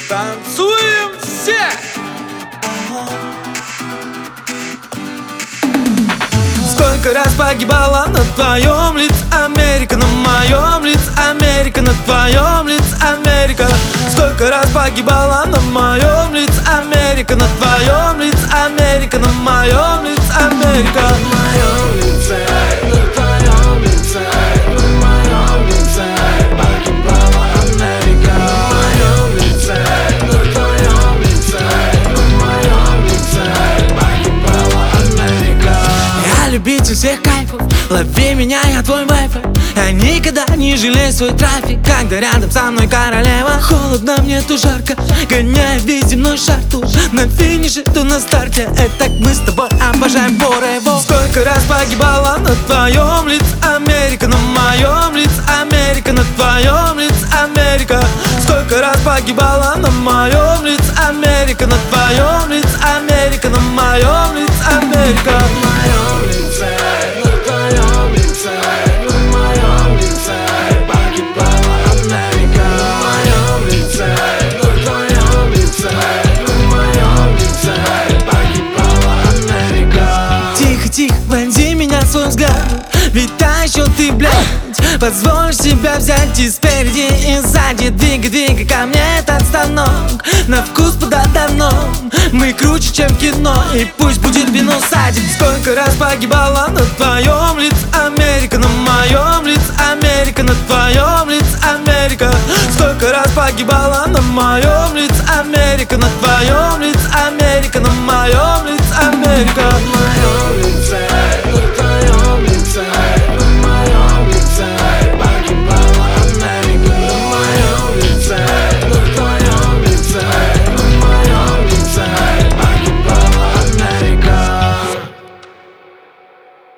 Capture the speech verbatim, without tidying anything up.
Танцуем все! Сколько раз погибала на твоем лице Америка, на моем лице Америка, на твоем лице Америка. Сколько раз погибала на моем лице Америка, на твоем лице Америка, на моем лице Америка. На моем лице, на твоем лице, на моем лице погибала Америка. На моем лице, на твоем лице, на моем лице погибала Америка. Я любитель всех кайфов, лови меня, я твой вайфай. Я никогда не жалею свой трафик, когда рядом со мной королева. Холодно, мне то жарко, гоняю весь земной шар. Тут на финише, то на старте. Это так мы с тобой обожаем Борево. Сколько раз погибала на твоем лице Америка, на моем лице Америка, на твоем лице Америка. Сколько раз погибала на моем лице Америка, на твоем лице Америка, на моем лице Америка. На моем лице, на твоем лице, на моем лице погибала Америка. На моем лице, на твоем лице, на моем лице погибала Америка. Тихо, тихо, вонзи меня свой взгляд, ведь та еще ты, блядь. Позволь себя взять и спереди, и сзади. Двигай, двигай ко мне этот станок. На вкус подавно, мы круче, чем кино. И пусть будет вино садик. Сколько раз погибала на твоем лице Америка, на моем лице Америка, на твоем лице Америка. Сколько раз погибала на моем лице Америка, на твоем лице Америка, на моем лице Америка. На моем лице.